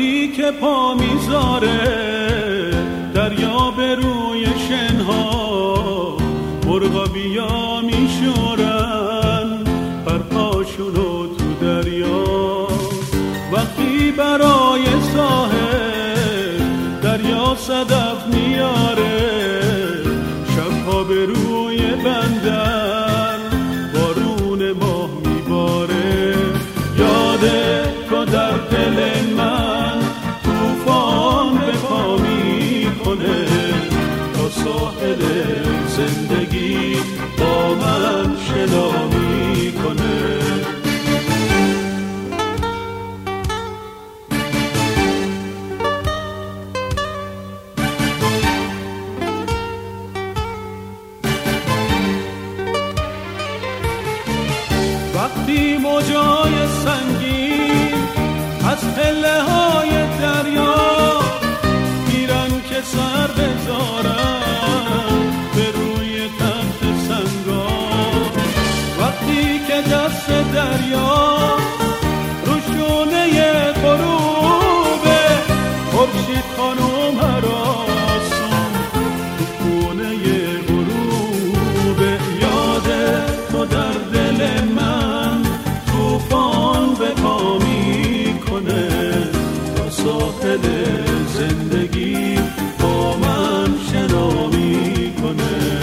وقتی که پا میذاره دریا به روی شنها، مرغا بیا میشورن پرپاشونو تو دریا. وقتی برای ساحل دریا صدف میاره، شبها به روی بندر بارون ماه میباره. یاده تو در دل من طوفان به پا میکنه، تا ساحل زندگی با من شنا میکنه. وقتی موجای سنگین از پله های دریا میرن که سر بذارن به روی تخت سنگا، وقتی که دست دریا رو شونه غروبه، خورشید خانم هراسون تو خونه غروبه. یاده تو در دل من طوفان به پا میکنه، تا ساحل زندگی با من شنا میکنه.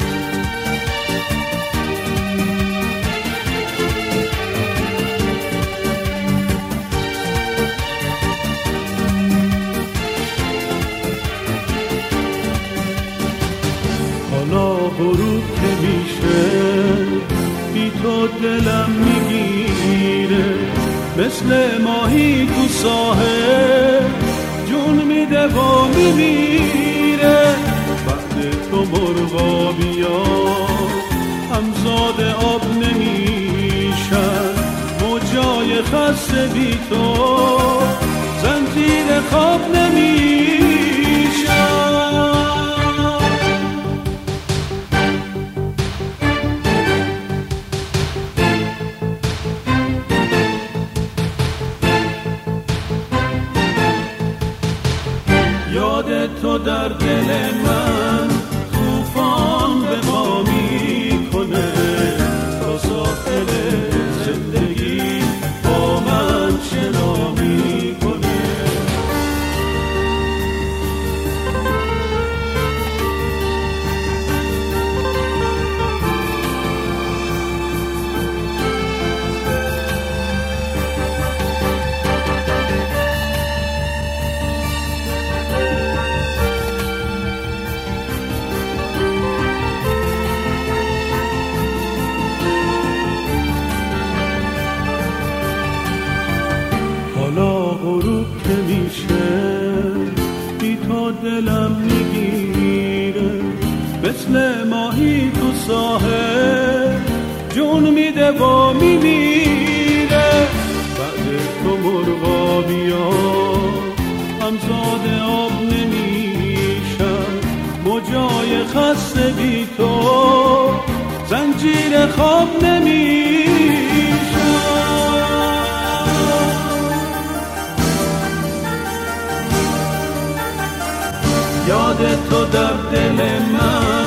حالا غروب که میشه بی تو دلم میگیره، مثل ماهی تو ساحل جون میده و میمیره. بعد تو مرغا بیا همزاد آب نمیشن، موجای خسته بی تو زنجیر خواب نمیشن. یاد تو در دل من طوفان به پا میکنه، تا ساحل زندگی با من شنا میکنه. حالا غروب که میشه بی تو دلم میگیره، مثل ماهی تو ساحل جون میده و میمیره. بعد تو مرغا بیا همزاد آب نمیشن، موجای خسته بی تو زنجیر خواب نمیشن. یاد تو در دل من